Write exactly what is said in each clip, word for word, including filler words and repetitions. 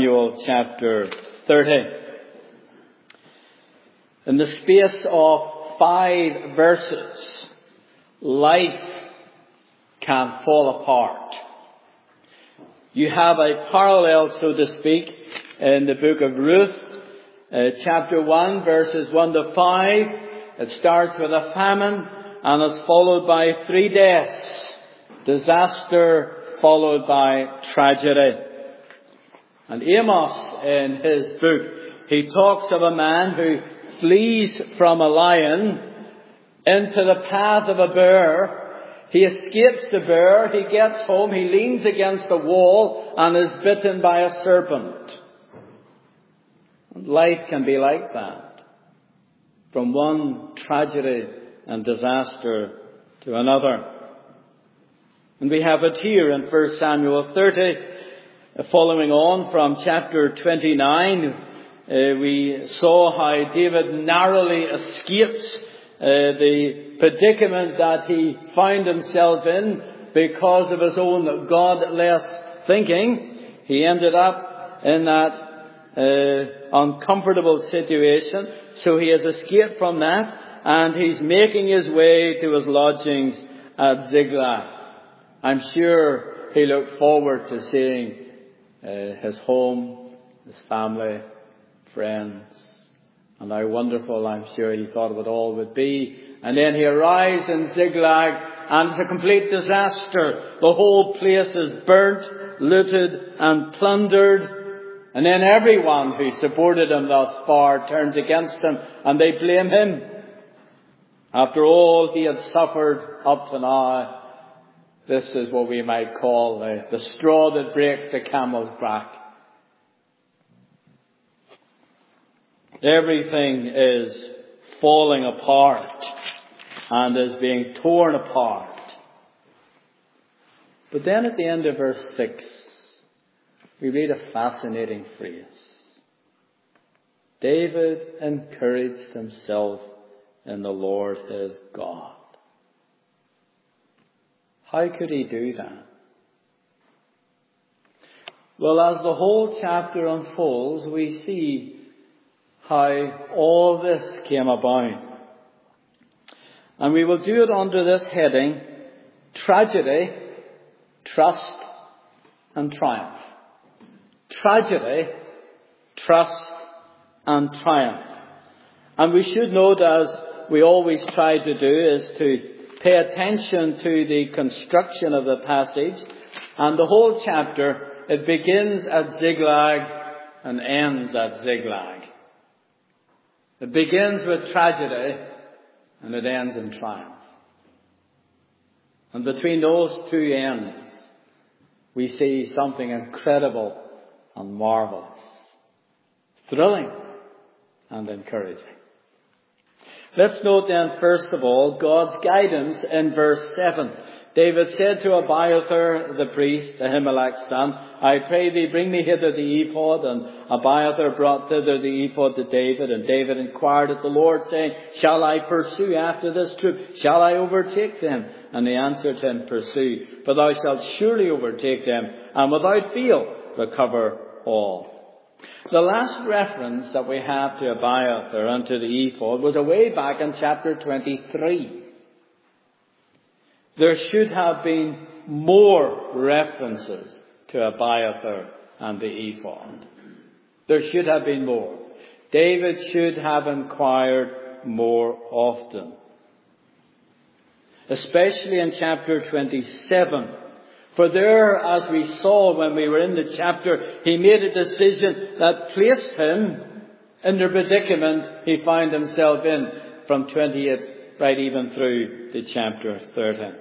Samuel chapter thirty. In the space of five verses, life can fall apart. You have a parallel, so to speak, in the book of Ruth, uh, chapter one, verses one to five. It starts with a famine and is followed by three deaths. Disaster followed by tragedy. And Amos, in his book, he talks of a man who flees from a lion into the path of a bear. He escapes the bear, he gets home, he leans against the wall and is bitten by a serpent. And life can be like that. From one tragedy and disaster to another. And we have it here in First Samuel thirty, following on from chapter twenty-nine. Uh, we saw how David narrowly escapes uh, the predicament that he found himself in because of his own godless thinking. He ended up in that uh, uncomfortable situation. So he has escaped from that, and he's making his way to his lodgings at Ziklag. I'm sure he looked forward to seeing uh, his home, his family, friends, and how wonderful I'm sure he thought it all would be. And then he arrives in Ziklag, and it's a complete disaster. The whole place is burnt, looted, and plundered. And then everyone who supported him thus far turns against him, and they blame him. After all he had suffered up to now, this is what we might call the, the straw that breaks the camel's back. Everything is falling apart and is being torn apart. But then at the end of verse six, we read a fascinating phrase. David encouraged himself in the Lord his God. How could he do that? Well, as the whole chapter unfolds, we see how all this came about. And we will do it under this heading: tragedy, trust, and triumph. Tragedy, trust, and triumph. And we should note, as we always try to do, is to pay attention to the construction of the passage. And the whole chapter, it begins at Ziklag and ends at Ziklag. It begins with tragedy and it ends in triumph. And between those two ends, we see something incredible and marvelous, thrilling and encouraging. Let's note then, first of all, God's guidance in verse seven. David said to Abiathar the priest, Ahimelech's son, I pray thee, bring me hither the ephod. And Abiathar brought thither the ephod to David. And David inquired at the Lord, saying, Shall I pursue after this troop? Shall I overtake them? And he answered him, Pursue, for thou shalt surely overtake them, and without fail recover all. The last reference that we have to Abiathar and to the ephod was away back in chapter twenty-three. There should have been more references to Abiathar and the ephod. There should have been more. David should have inquired more often. Especially in chapter twenty-seven. For there, as we saw when we were in the chapter, he made a decision that placed him in the predicament he found himself in from twenty-eight right even through to chapter thirty.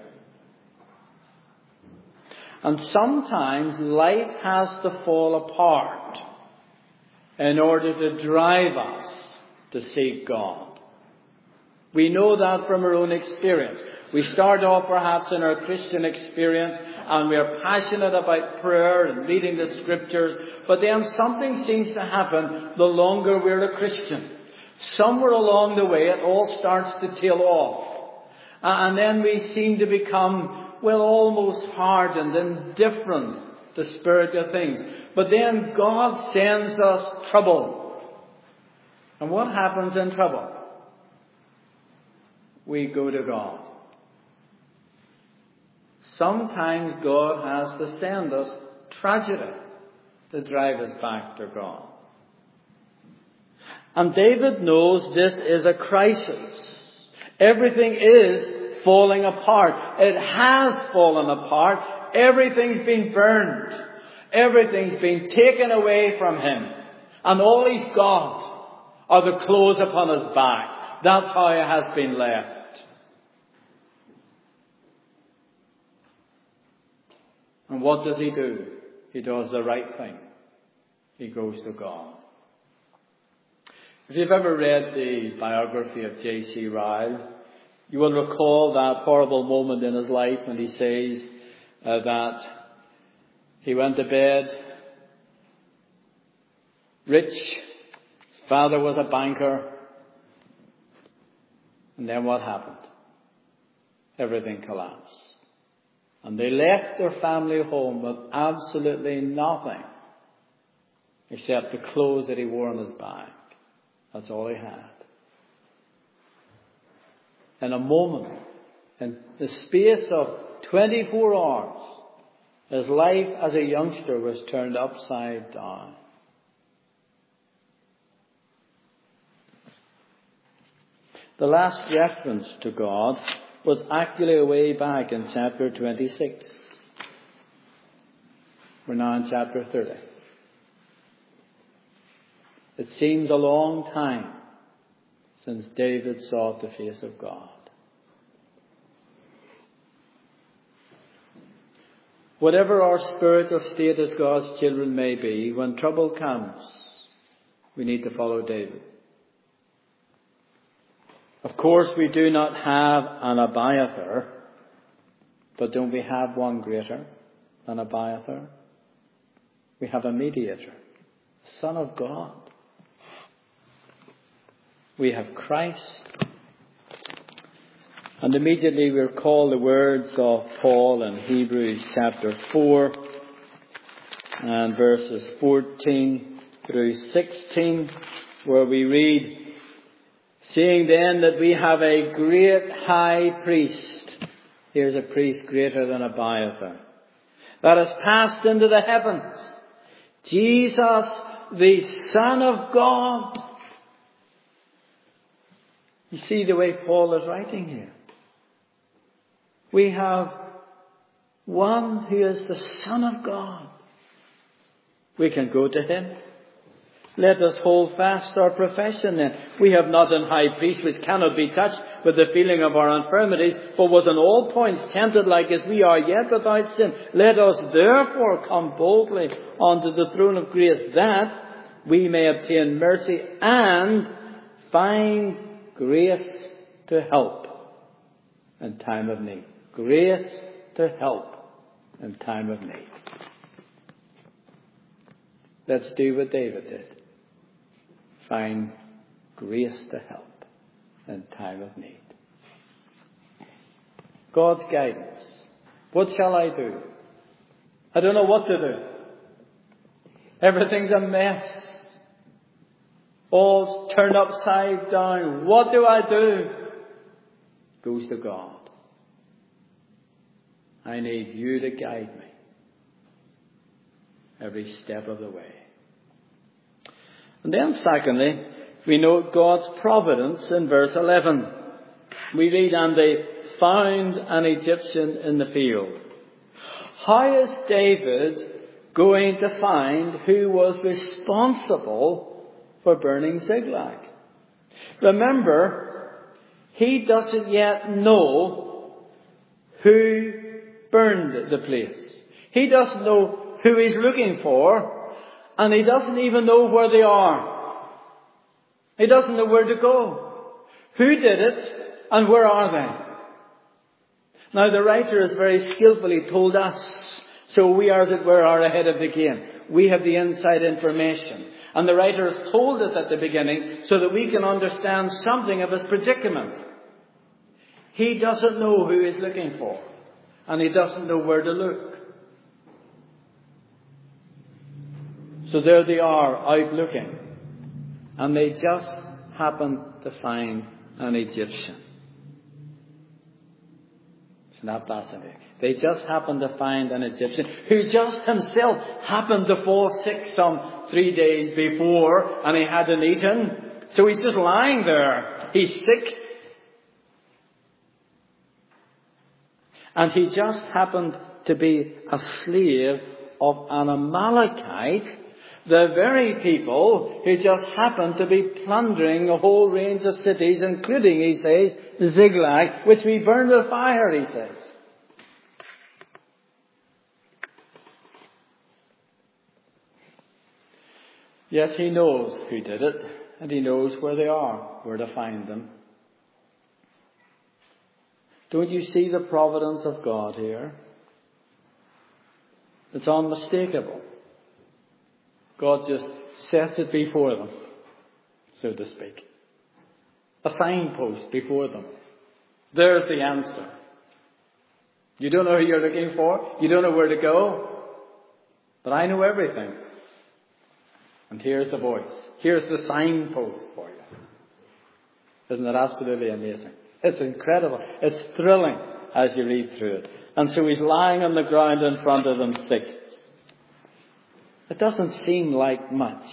And sometimes life has to fall apart in order to drive us to seek God. We know that from our own experience. We start off perhaps in our Christian experience and we are passionate about prayer and reading the scriptures, but then something seems to happen the longer we're a Christian. Somewhere along the way it all starts to tail off. And then we seem to become, well, almost hardened and indifferent to spiritual things. But then God sends us trouble. And what happens in trouble? We go to God. Sometimes God has to send us tragedy to drive us back to God. And David knows this is a crisis. Everything is falling apart. It has fallen apart. Everything's been burned. Everything's been taken away from him. And all he's got are the clothes upon his back. That's how he has been left. And what does he do? He does the right thing. He goes to God. If you've ever read the biography of J C Ryle, you will recall that horrible moment in his life when he says uh, that he went to bed rich. His father was a banker. And then what happened? Everything collapsed. And they left their family home with absolutely nothing except the clothes that he wore on his back. That's all he had. In a moment, in the space of twenty-four hours, his life as a youngster was turned upside down. The last reference to God was actually way back in chapter twenty-six. We're now in chapter thirty. It seems a long time since David sought the face of God. Whatever our spiritual state as God's children may be, when trouble comes, we need to follow David. Of course, we do not have an Abiathar, but don't we have one greater than Abiathar? We have a mediator, the Son of God. We have Christ. And immediately we recall the words of Paul in Hebrews chapter four and verses fourteen through sixteen, where we read, "Seeing then that we have a great high priest," here's a priest greater than Abiathar, "that has passed into the heavens, Jesus, the Son of God." You see the way Paul is writing here. We have one who is the Son of God. We can go to him. Let us hold fast our profession then. We have not an high priest which cannot be touched with the feeling of our infirmities, but was in all points tempted like as we are, yet without sin. Let us therefore come boldly unto the throne of grace, that we may obtain mercy and find grace to help in time of need. Grace to help in time of need. Let's do what David did. Find grace to help in time of need. God's guidance. What shall I do? I don't know what to do. Everything's a mess. All's turned upside down. What do I do? Goes to God. I need you to guide me every step of the way. And then secondly, we note God's providence in verse eleven. We read, "And they found an Egyptian in the field." How is David going to find who was responsible for burning Ziklag? Remember, he doesn't yet know who burned the place. He doesn't know who he's looking for, and he doesn't even know where they are. He doesn't know where to go. Who did it, and where are they? Now, the writer has very skillfully told us, so we are, as it were, are ahead of the game. We have the inside information. And the writer has told us at the beginning so that we can understand something of his predicament. He doesn't know who he's looking for. And he doesn't know where to look. So there they are, out looking. And they just happen to find an Egyptian. Isn't that fascinating? They just happened to find an Egyptian who just himself happened to fall sick some three days before, and he hadn't eaten. So he's just lying there. He's sick. And he just happened to be a slave of an Amalekite, the very people who just happened to be plundering a whole range of cities, including, he says, Ziklag, which we burned with fire, he says. Yes, he knows who did it, and he knows where they are, where to find them. Don't you see the providence of God here? It's unmistakable. God just sets it before them, so to speak. A signpost before them. There's the answer. You don't know who you're looking for. You don't know where to go. But I know everything. And here's the voice. Here's the signpost for you. Isn't it absolutely amazing? It's incredible. It's thrilling as you read through it. And so he's lying on the ground in front of them sick. It doesn't seem like much.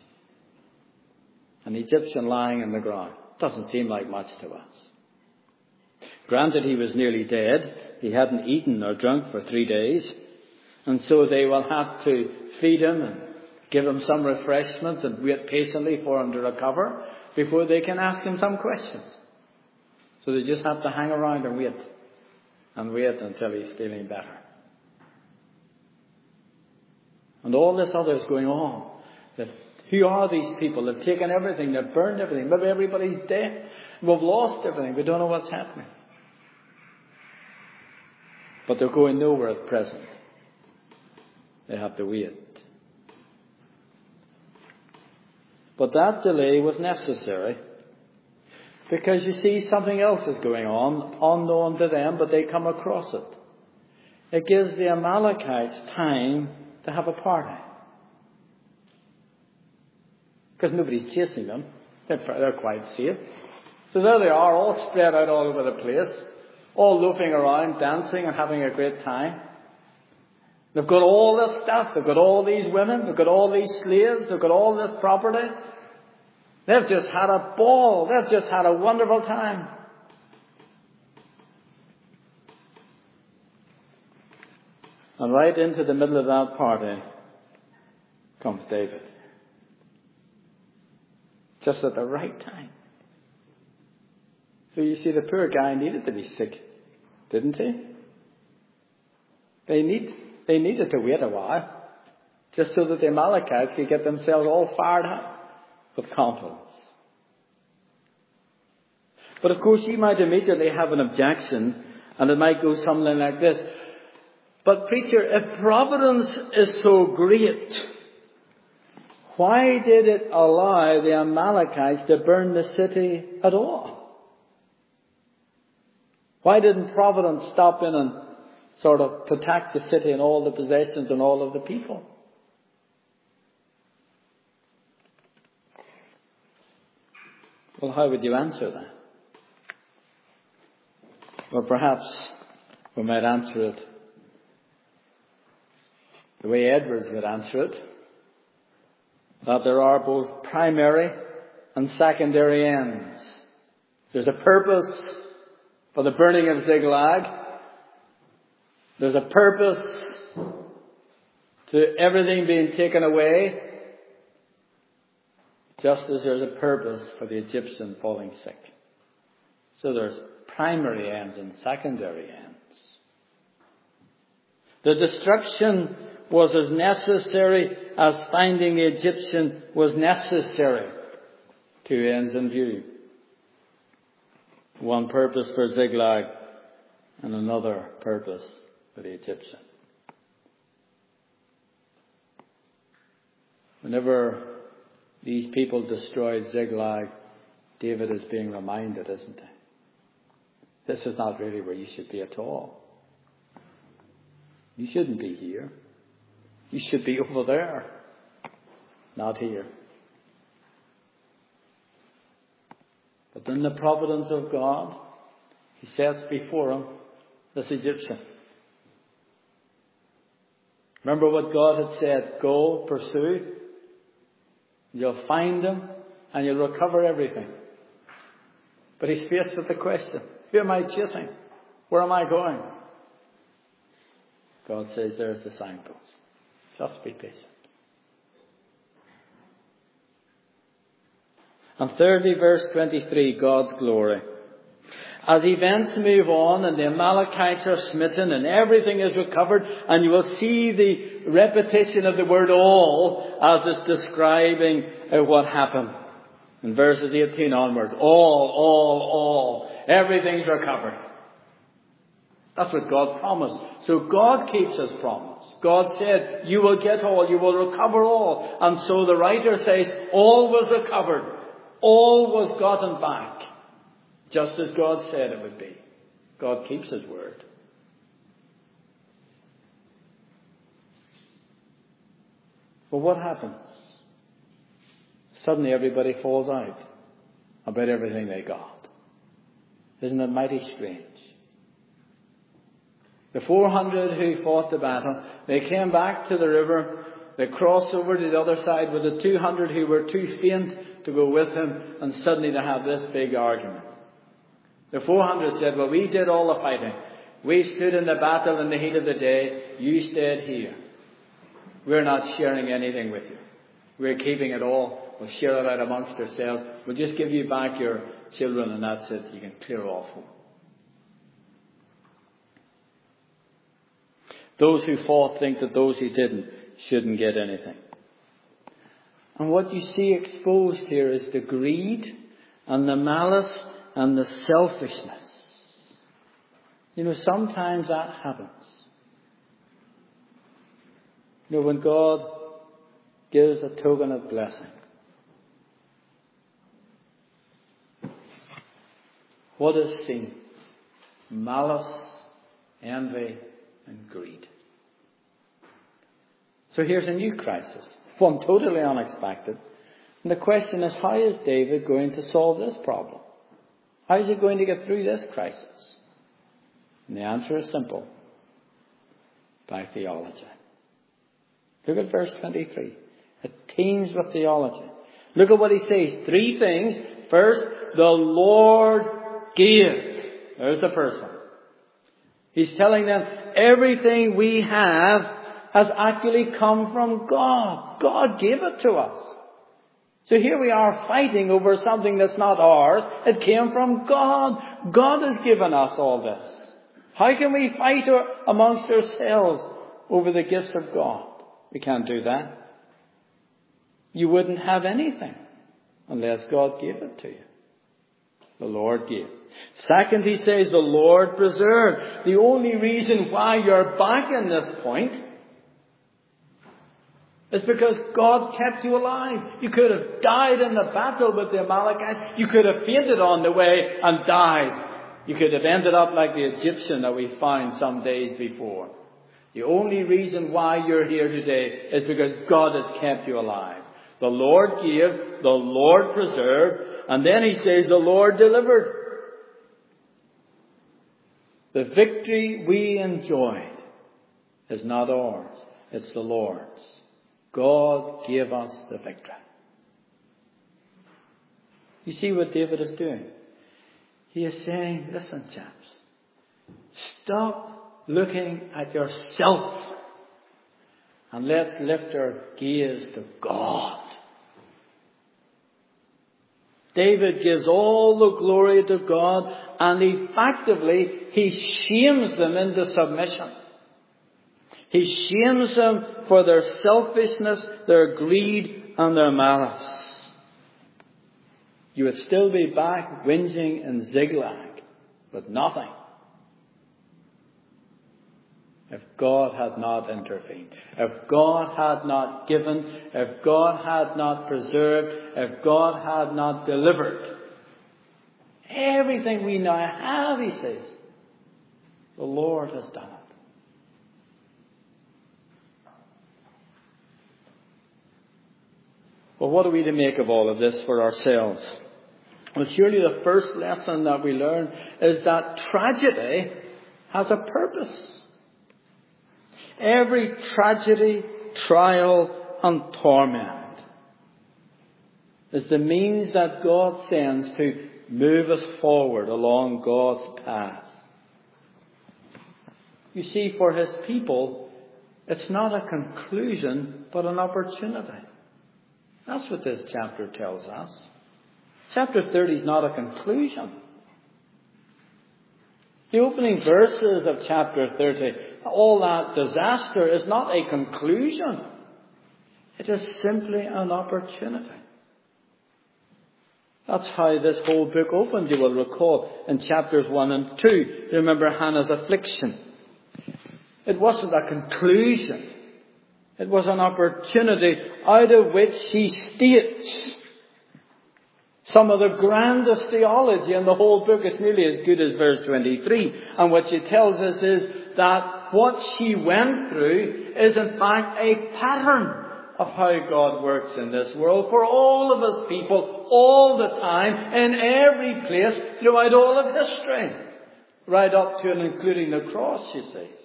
An Egyptian lying on the ground. Doesn't seem like much to us. Granted, he was nearly dead. He hadn't eaten or drunk for three days. And so they will have to feed him and give him some refreshments and wait patiently for him to recover before they can ask him some questions. So they just have to hang around and wait. And wait until he's feeling better. And all this other is going on. That who are these people? They've taken everything. They've burned everything. Maybe everybody's dead. We've lost everything. We don't know what's happening. But they're going nowhere at present. They have to wait. But that delay was necessary. Because you see, something else is going on, unknown to them, but they come across it. It gives the Amalekites time to have a party. Because nobody's chasing them. They're, they're quite safe. So there they are, all spread out all over the place. All loafing around, dancing and having a great time. They've got all this stuff. They've got all these women. They've got all these slaves. They've got all this property. They've just had a ball. They've just had a wonderful time. And right into the middle of that party comes David. Just at the right time. So you see, the poor guy needed to be sick, didn't he? They need, they needed to wait a while, just so that the Amalekites could get themselves all fired up with confidence. But of course, you might immediately have an objection, and it might go something like this. But preacher, if providence is so great, why did it allow the Amalekites to burn the city at all? Why didn't providence stop in and sort of protect the city and all the possessions and all of the people? Well, how would you answer that? Well, perhaps we might answer it the way Edwards would answer it, that there are both primary and secondary ends. There's a purpose for the burning of Ziklag. There's a purpose to everything being taken away, just as there's a purpose for the Egyptian falling sick. So there's primary ends and secondary ends. The destruction was as necessary as finding the Egyptian was necessary. Two ends in view. One purpose for Ziklag and another purpose for the Egyptian. Whenever these people destroyed Ziklag, David is being reminded, isn't he? This is not really where you should be at all. You shouldn't be here. You should be over there. Not here. But in the providence of God, he sets before him this Egyptian. Remember what God had said, go, pursue, you'll find him, and you'll recover everything. But he's faced with the question, who am I chasing? Where am I going? God says, there's the signpost. Just be patient. And thirdly, verse twenty-three, God's glory. As events move on and the Amalekites are smitten and everything is recovered, and you will see the repetition of the word all as it's describing uh, what happened. In verses eighteen onwards, all, all, all, everything's recovered. That's what God promised. So God keeps his promise. God said, you will get all, you will recover all. And so the writer says, all was recovered. All was gotten back. Just as God said it would be. God keeps his word. But what happens? Suddenly everybody falls out about everything they got. Isn't it mighty strange? The four hundred who fought the battle, they came back to the river. They crossed over to the other side with the two hundred who were too faint to go with him. And suddenly they have this big argument. The four hundred said, well, we did all the fighting. We stood in the battle in the heat of the day. You stayed here. We're not sharing anything with you. We're keeping it all. We'll share it out amongst ourselves. We'll just give you back your children and that's it. You can clear off home. Those who fought think that those who didn't shouldn't get anything. And what you see exposed here is the greed and the malice and the selfishness. You know, sometimes that happens. You know, when God gives a token of blessing, what is seen? Malice, envy, and greed. So here's a new crisis, one totally unexpected. And the question is, how is David going to solve this problem? How is he going to get through this crisis? And the answer is simple. By theology. Look at verse twenty-three. It teems with theology. Look at what he says. Three things. First, the Lord gave. There's the first one. He's telling them everything we have has actually come from God. God gave it to us. So here we are fighting over something that's not ours. It came from God. God has given us all this. How can we fight amongst ourselves over the gifts of God? We can't do that. You wouldn't have anything unless God gave it to you. The Lord gave. Second, he says, the Lord preserved. The only reason why you're back in this point is because God kept you alive. You could have died in the battle with the Amalekites. You could have fainted on the way and died. You could have ended up like the Egyptian that we found some days before. The only reason why you're here today is because God has kept you alive. The Lord gave, the Lord preserved, and then he says the Lord delivered. The victory we enjoyed is not ours, it's the Lord's. God gave us the victory. You see what David is doing? He is saying, listen, chaps, stop looking at yourself and let's lift our gaze to God. David gives all the glory to God, and effectively he shames them into submission. He shames them for their selfishness, their greed, and their malice. You would still be back whinging in Ziklag with nothing if God had not intervened, if God had not given, if God had not preserved, if God had not delivered. Everything we now have, he says, the Lord has done it. Well, what are we to make of all of this for ourselves? Well, surely the first lesson that we learn is that tragedy has a purpose. Every tragedy, trial, and torment is the means that God sends to move us forward along God's path. You see, for His people, it's not a conclusion, but an opportunity. That's what this chapter tells us. Chapter thirty is not a conclusion. The opening verses of chapter thirty, all that disaster is not a conclusion. It is simply an opportunity. That's how this whole book opens, you will recall, in chapters one and two. You remember Hannah's affliction. It wasn't a conclusion. It was an opportunity out of which she states some of the grandest theology in the whole book. Is nearly as good as verse twenty-three. And what she tells us is that what she went through is in fact a pattern of how God works in this world for all of His people, all the time, in every place, throughout all of history. Right up to and including the cross, she says.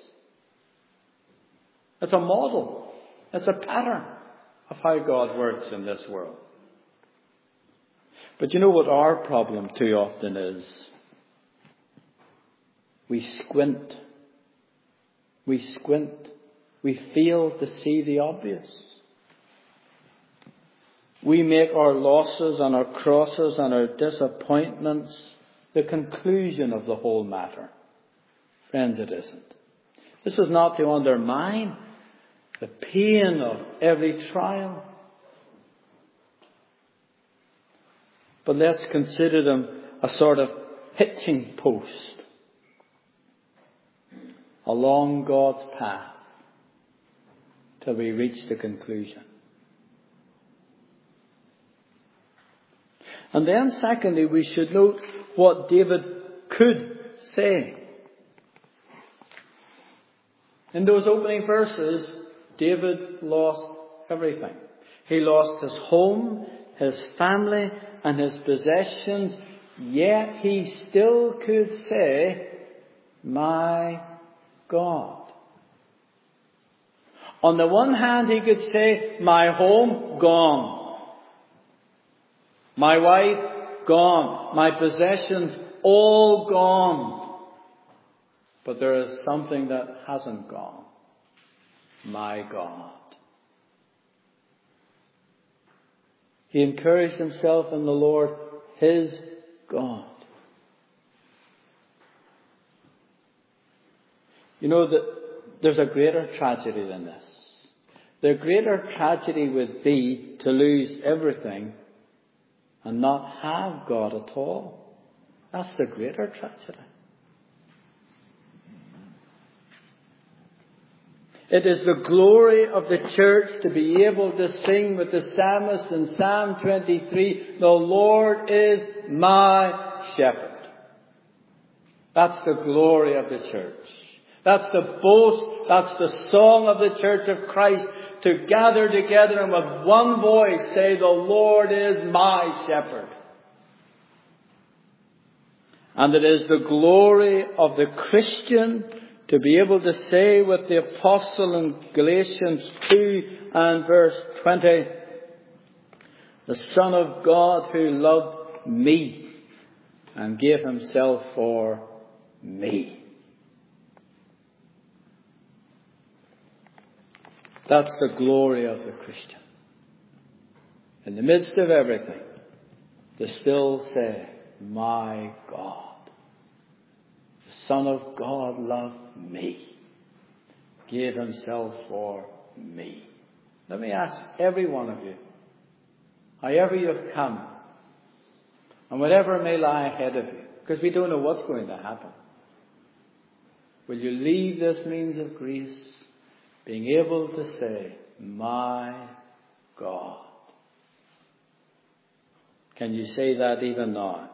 It's a model. It's a pattern of how God works in this world. But you know what our problem too often is? We squint. We squint. We fail to see the obvious. We make our losses and our crosses and our disappointments the conclusion of the whole matter. Friends, it isn't. This is not to undermine the pain of every trial. But let's consider them a sort of hitching post along God's path till we reach the conclusion. And then secondly, we should note what David could say. In those opening verses, David lost everything. He lost his home, his family, and his possessions, yet he still could say, my God. On the one hand, he could say, my home, gone. My wife, gone. My possessions, all gone. But there is something that hasn't gone. My God. He encouraged himself in the Lord, his God. You know that there's a greater tragedy than this. The greater tragedy would be to lose everything and not have God at all. That's the greater tragedy. It is the glory of the church to be able to sing with the psalmist in Psalm twenty-three, the Lord is my shepherd. That's the glory of the church. That's the boast, that's the song of the church of Christ, to gather together and with one voice say, the Lord is my shepherd. And it is the glory of the Christian to be able to say with the apostle in Galatians two and verse twenty, the Son of God who loved me and gave himself for me. That's the glory of the Christian. In the midst of everything, to still say, my God. The Son of God loved me. Gave himself for me. Let me ask every one of you, however you've come, and whatever may lie ahead of you, because we don't know what's going to happen. Will you leave this means of grace being able to say, my God? Can you say that even now?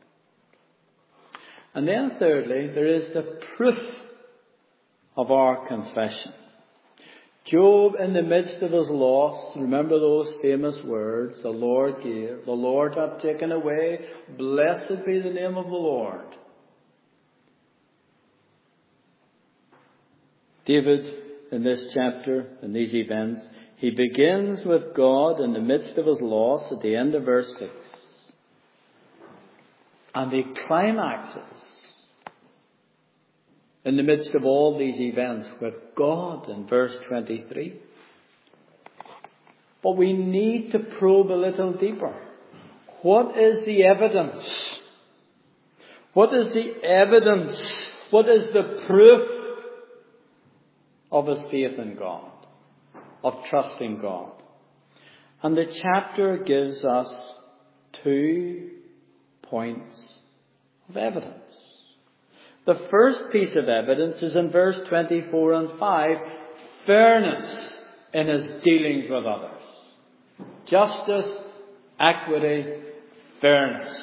And then thirdly, there is the proof of our confession. Job, in the midst of his loss, remember those famous words, the Lord gave, the Lord hath taken away, blessed be the name of the Lord. David, in this chapter, in these events, he begins with God in the midst of his loss at the end of verse six. And he climaxes in the midst of all these events with God in verse twenty-three. But we need to probe a little deeper. What is the evidence? What is the evidence? What is the proof of his faith in God, of trusting God? And the chapter gives us two points of evidence. The first piece of evidence is in verse twenty-four and five, fairness in his dealings with others. Justice, equity, fairness.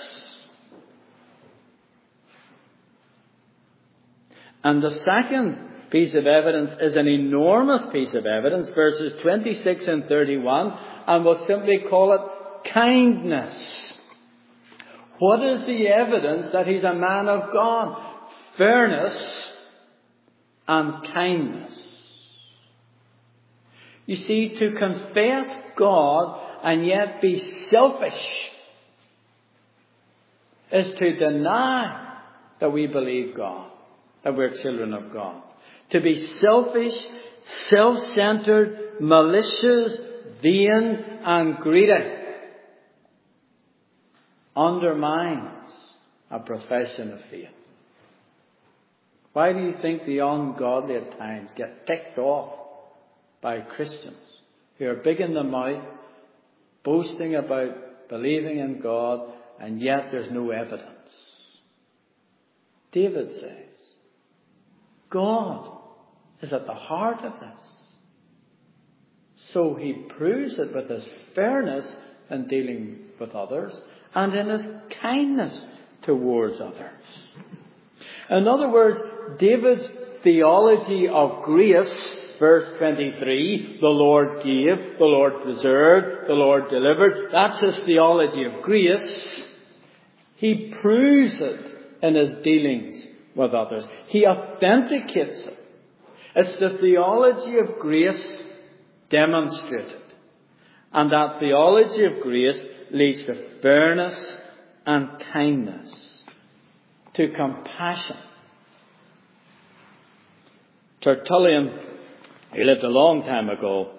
And the second piece of evidence is an enormous piece of evidence, verses twenty-six and thirty-one, and we'll simply call it kindness. What is the evidence that he's a man of God? Fairness and kindness. You see, to confess God and yet be selfish is to deny that we believe God, that we're children of God. To be selfish, self-centered, malicious, vain and greedy undermines a profession of faith. Why do you think the ungodly at times get ticked off by Christians who are big in the mouth, boasting about believing in God, and yet there's no evidence? David says, God is at the heart of this. So he proves it with his fairness in dealing with others and in his kindness towards others. In other words, David's theology of grace, verse twenty-three, the Lord gave, the Lord preserved, the Lord delivered, that's his theology of grace. He proves it in his dealings with others. He authenticates it. It's the theology of grace demonstrated. And that theology of grace leads to fairness and kindness, to compassion. Tertullian, he lived a long time ago,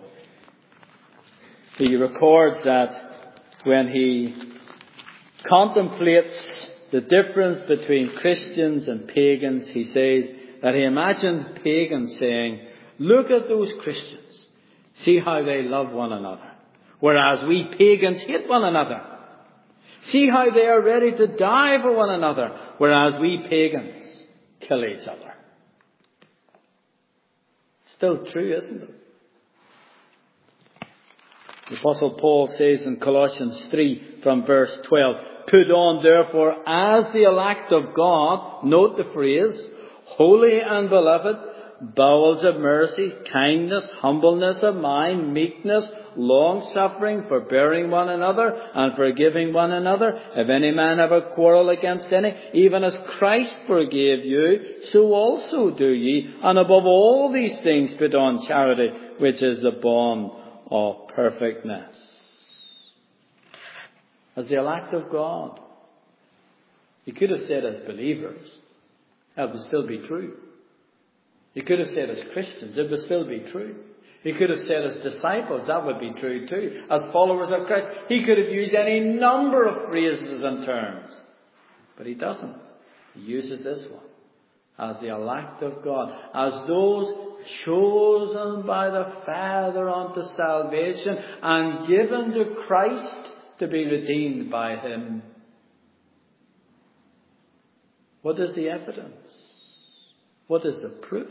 he records that when he contemplates the difference between Christians and pagans, he says that he imagined pagans saying, look at those Christians. See how they love one another. Whereas we pagans hate one another. See how they are ready to die for one another. Whereas we pagans kill each other. Still true, isn't it? The Apostle Paul says in Colossians three from verse twelve, put on therefore as the elect of God, note the phrase, holy and beloved, bowels of mercy, kindness, humbleness of mind, meekness, long-suffering, forbearing one another, and forgiving one another. If any man have a quarrel against any, even as Christ forgave you, so also do ye. And above all these things put on charity, which is the bond of perfectness. As the elect of God, you could have said as believers, that would still be true. You could have said as Christians, it would still be true. He could have said as disciples, that would be true too. As followers of Christ, he could have used any number of phrases and terms. But he doesn't. He uses this one. As the elect of God. As those chosen by the Father unto salvation and given to Christ to be redeemed by him. What is the evidence? What is the proof?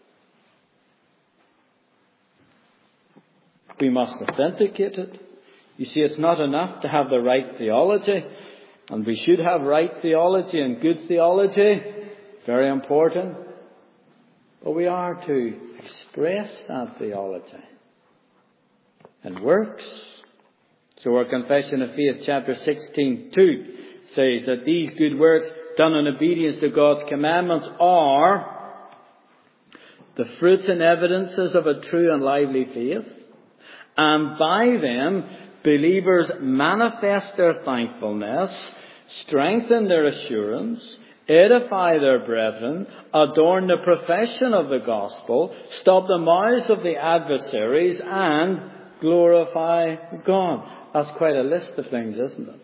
We must authenticate it. You see, it's not enough to have the right theology, and we should have right theology and good theology. Very important. But we are to express that theology in works. So our Confession of Faith, chapter sixteen, two, says that these good works done in obedience to God's commandments are the fruits and evidences of a true and lively faith, and by them believers manifest their thankfulness, strengthen their assurance, edify their brethren, adorn the profession of the gospel, stop the mouths of the adversaries, and glorify God. That's quite a list of things, isn't it?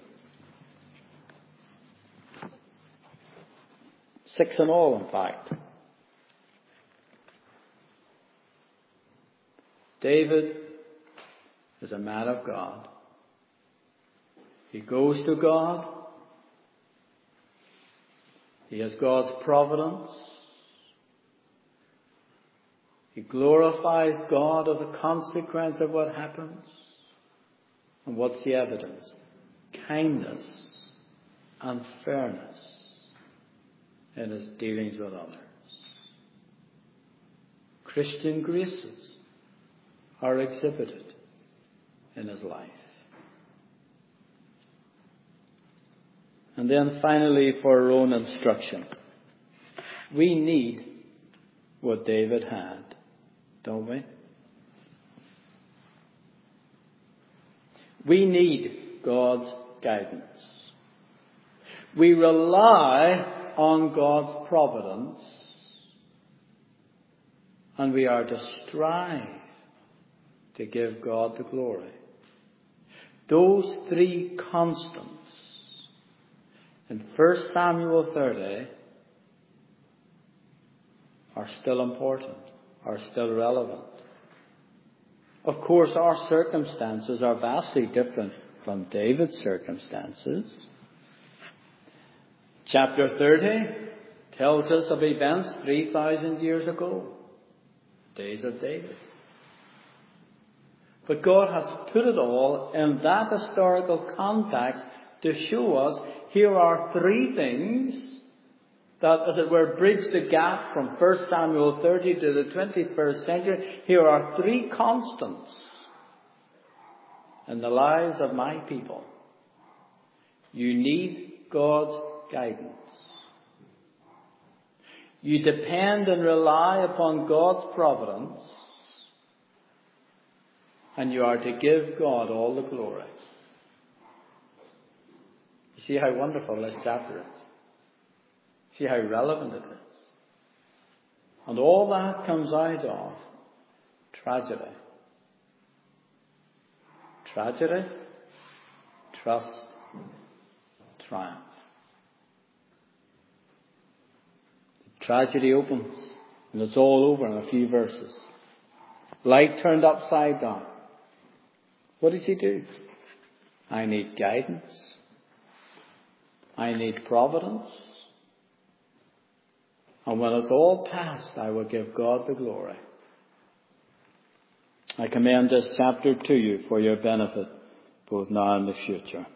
Six in all, in fact. David is a man of God. He goes to God. He has God's providence. He glorifies God as a consequence of what happens. And what's the evidence? Kindness and fairness in his dealings with others. Christian graces are exhibited in his life. And then finally, for our own instruction, we need what David had, don't we? We need God's guidance. We rely on God's providence, and we are to strive to give God the glory. Those three constants in First Samuel thirty are still important, are still relevant. Of course, our circumstances are vastly different from David's circumstances. Chapter thirty tells us of events three thousand years ago, days of David. But God has put it all in that historical context to show us here are three things that, as it were, bridge the gap from First Samuel thirty to the twenty-first century. Here are three constants in the lives of my people. You need God's guidance. You depend and rely upon God's providence. And you are to give God all the glory. You see how wonderful this chapter is. See how relevant it is. And all that comes out of tragedy. Tragedy, trust, triumph. The tragedy opens, and it's all over in a few verses. Light turned upside down. What did he do? I need guidance. I need providence. And when it's all past, I will give God the glory. I commend this chapter to you for your benefit, both now and the future.